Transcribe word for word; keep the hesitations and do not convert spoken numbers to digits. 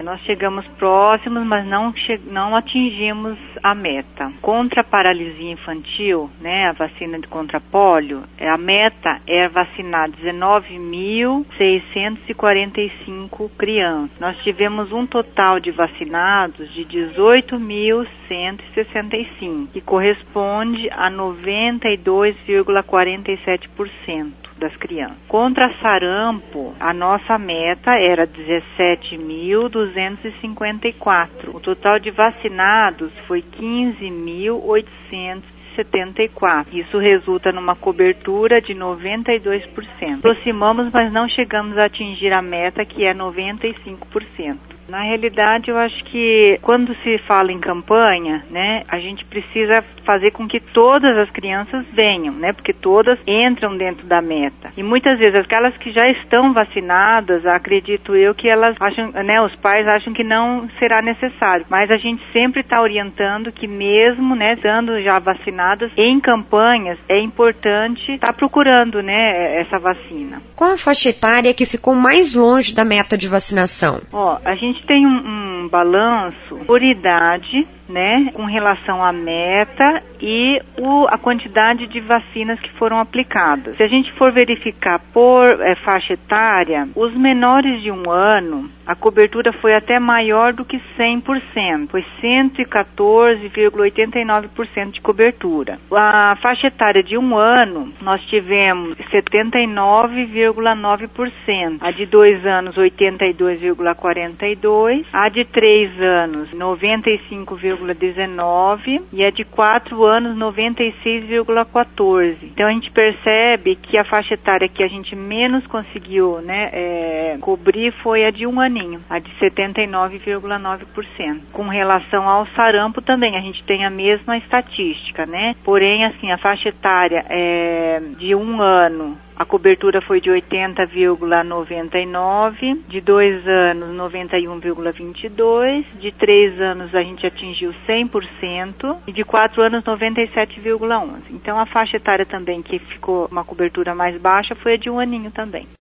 Nós chegamos próximos, mas não, che- não atingimos a meta. Contra a paralisia infantil, né, a vacina de contra pólio, a meta é vacinar dezenove mil seiscentos e quarenta e cinco crianças. Nós tivemos um total de vacinados de dezoito mil cento e sessenta e cinco, que corresponde a noventa e dois vírgula quarenta e sete por cento das crianças. Contra sarampo, a nossa meta era dezessete mil duzentos e cinquenta e quatro. O total de vacinados foi quinze mil oitocentos e setenta e quatro. Isso resulta numa cobertura de noventa e dois por cento. Aproximamos, mas não chegamos a atingir a meta, que é noventa e cinco por cento. Na realidade, eu acho que quando se fala em campanha, né, a gente precisa fazer com que todas as crianças venham, né, porque todas entram dentro da meta. E muitas vezes aquelas que já estão vacinadas, acredito eu que elas acham, né, os pais acham que não será necessário. Mas a gente sempre está orientando que mesmo, né, estando já vacinadas, em campanhas é importante estar procurando, né, essa vacina. Qual a faixa etária que ficou mais longe da meta de vacinação? Ó, a gente A gente tem um, um balanço por idade, né, com relação à meta e o, a quantidade de vacinas que foram aplicadas. Se a gente for verificar por é, faixa etária, os menores de um ano, a cobertura foi até maior do que cem por cento, foi cento e quatorze vírgula oitenta e nove por cento de cobertura. A faixa etária de um ano, nós tivemos setenta e nove vírgula nove por cento, a de dois anos, oitenta e dois vírgula quarenta e dois por cento, a de três anos, noventa e cinco vírgula dezenove por cento e a de quatro anos, noventa e seis vírgula quatorze por cento. Então a gente percebe que a faixa etária que a gente menos conseguiu, né, é, cobrir foi a de um aninho, a de setenta e nove vírgula nove por cento. Com relação ao sarampo também, a gente tem a mesma estatística, né? Porém, assim, a faixa etária é de um ano, a cobertura foi de oitenta vírgula noventa e nove, de dois anos noventa e um vírgula vinte e dois, de três anos a gente atingiu cem por cento e de quatro anos noventa e sete vírgula onze. Então a faixa etária também que ficou uma cobertura mais baixa foi a de um aninho também.